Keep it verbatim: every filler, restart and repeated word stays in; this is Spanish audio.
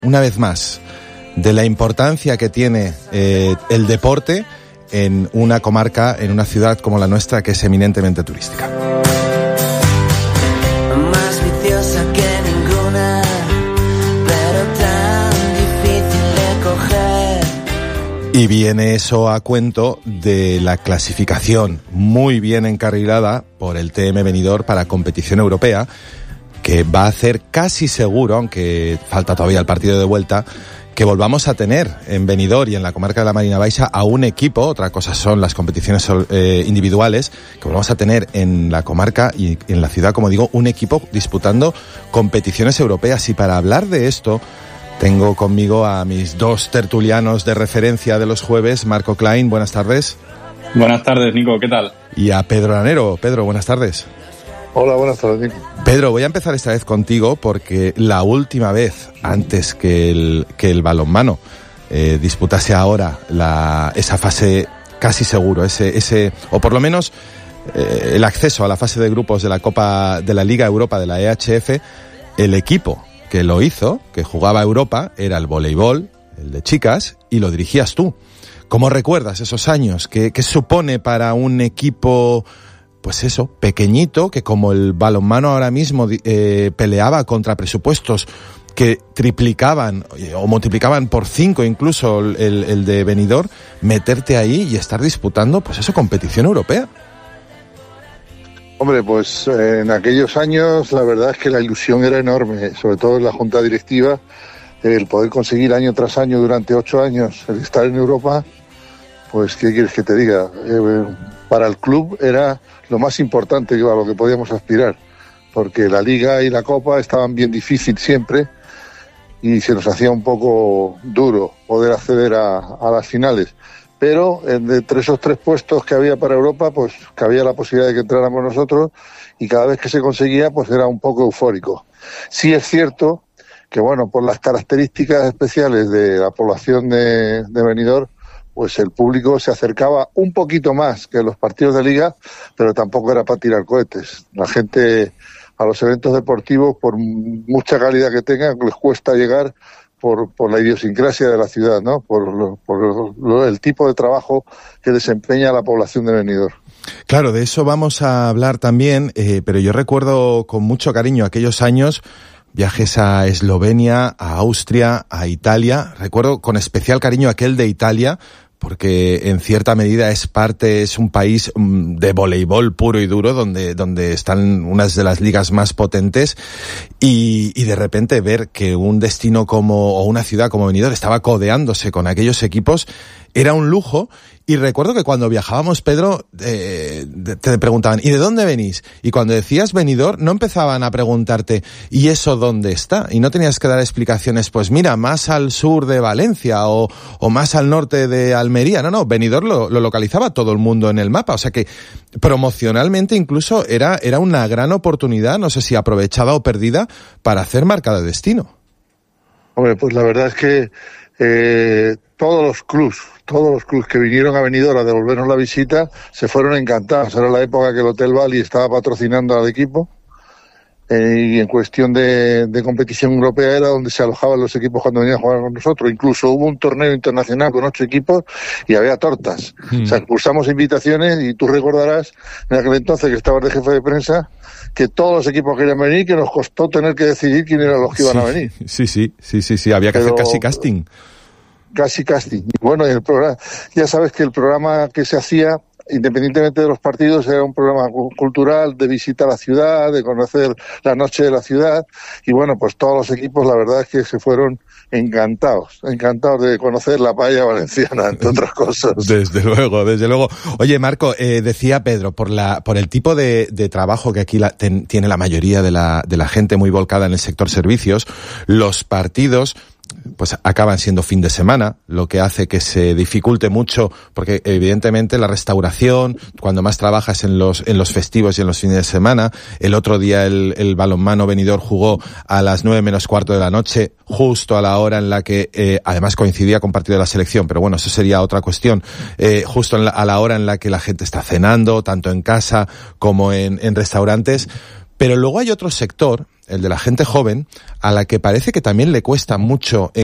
una vez más, de la importancia que tiene eh, el deporte en una comarca, en una ciudad como la nuestra, que es eminentemente turística. Más viciosa que ninguna, pero tan difícil de coger. Y viene eso a cuento de la clasificación muy bien encarrilada por el T M Benidorm para competición europea, que va a hacer casi seguro, aunque falta todavía el partido de vuelta, que volvamos a tener en Benidorm y en la comarca de la Marina Baixa a un equipo, otra cosa son las competiciones eh, individuales, que volvamos a tener en la comarca y en la ciudad, como digo, un equipo disputando competiciones europeas. Y para hablar de esto, tengo conmigo a mis dos tertulianos de referencia de los jueves, Marco Klein, buenas tardes. Buenas tardes, Nico, ¿qué tal? Y a Pedro Lanero. Pedro, buenas tardes. Hola, buenas tardes, Nico. Pedro, voy a empezar esta vez contigo porque la última vez, antes que el, que el balonmano eh, disputase ahora la, esa fase casi seguro, ese, ese o por lo menos eh, el acceso a la fase de grupos de la Copa de la Liga Europa de la E H F, el equipo que lo hizo, que jugaba Europa, era el voleibol, el de chicas, y lo dirigías tú. ¿Cómo recuerdas esos años? ¿Qué, qué supone para un equipo, pues eso, pequeñito, que como el balonmano ahora mismo eh, peleaba contra presupuestos que triplicaban o multiplicaban por cinco incluso el, el de Benidorm, meterte ahí y estar disputando, pues eso, competición europea? Hombre, pues eh, en aquellos años la verdad es que la ilusión era enorme, sobre todo en la junta directiva, el poder conseguir año tras año durante ocho años el estar en Europa. Pues, ¿qué quieres que te diga? Eh, para el club era lo más importante, a lo que podíamos aspirar, porque la Liga y la Copa estaban bien difícil siempre y se nos hacía un poco duro poder acceder a, a las finales. Pero entre esos tres puestos que había para Europa, pues que había la posibilidad de que entráramos nosotros, y cada vez que se conseguía, pues era un poco eufórico. Sí es cierto que, bueno, por las características especiales de la población de, de Benidorm, pues el público se acercaba un poquito más que en los partidos de liga, pero tampoco era para tirar cohetes. La gente a los eventos deportivos, por mucha calidad que tengan, les cuesta llegar por, por la idiosincrasia de la ciudad, ¿no? Por, por lo, el tipo de trabajo que desempeña la población de Benidorm. Claro, de eso vamos a hablar también, eh, pero yo recuerdo con mucho cariño aquellos años, viajes a Eslovenia, a Austria, a Italia. Recuerdo con especial cariño aquel de Italia, porque en cierta medida es parte, es un país de voleibol puro y duro, donde, donde están unas de las ligas más potentes, y, y de repente ver que un destino como, o una ciudad como Benidorm estaba codeándose con aquellos equipos, era un lujo. Y recuerdo que cuando viajábamos, Pedro, eh, te preguntaban, ¿y de dónde venís? Y cuando decías Benidorm, no empezaban a preguntarte, ¿y eso dónde está? Y no tenías que dar explicaciones, pues mira, más al sur de Valencia o, o más al norte de Almería. No, no, Benidorm lo, lo localizaba todo el mundo en el mapa. O sea que promocionalmente incluso era, era una gran oportunidad, no sé si aprovechada o perdida, para hacer marca de destino. Hombre, pues la verdad es que eh, todos los clubs, todos los clubs que vinieron a Benidorm a devolvernos la visita se fueron encantados. Era la época que el Hotel Bali estaba patrocinando al equipo, eh, y en cuestión de, de competición europea era donde se alojaban los equipos cuando venían a jugar con nosotros. Incluso hubo un torneo internacional con ocho equipos y había tortas. Mm. O sea, cursamos invitaciones, y tú recordarás en aquel entonces que estabas de jefe de prensa, que todos los equipos querían venir, que nos costó tener que decidir quién eran los que iban sí, a venir. Sí, sí, sí, sí, sí, había que Pero, hacer casi casting. Casi casting. Bueno, el programa, ya sabes que el programa que se hacía, independientemente de los partidos, era un programa cultural de visita a la ciudad, de conocer la noche de la ciudad, y bueno, pues todos los equipos la verdad es que se fueron encantados, encantados de conocer la paella valenciana, entre otras cosas. Desde luego, desde luego. Oye, Marco, eh, decía Pedro, por la por el tipo de, de trabajo que aquí la, ten, tiene la mayoría de la, de la gente muy volcada en el sector servicios, los partidos pues acaban siendo fin de semana, lo que hace que se dificulte mucho, porque evidentemente la restauración, cuando más trabajas en los en los festivos y en los fines de semana. El otro día el, el balonmano Benidorm jugó a las nueve menos cuarto de la noche, justo a la hora en la que eh, además coincidía con partido de la selección, pero bueno, eso sería otra cuestión, eh, justo en la, a la hora en la que la gente está cenando, tanto en casa como en, en restaurantes. Pero luego hay otro sector el de la gente joven, a la que parece que también le cuesta mucho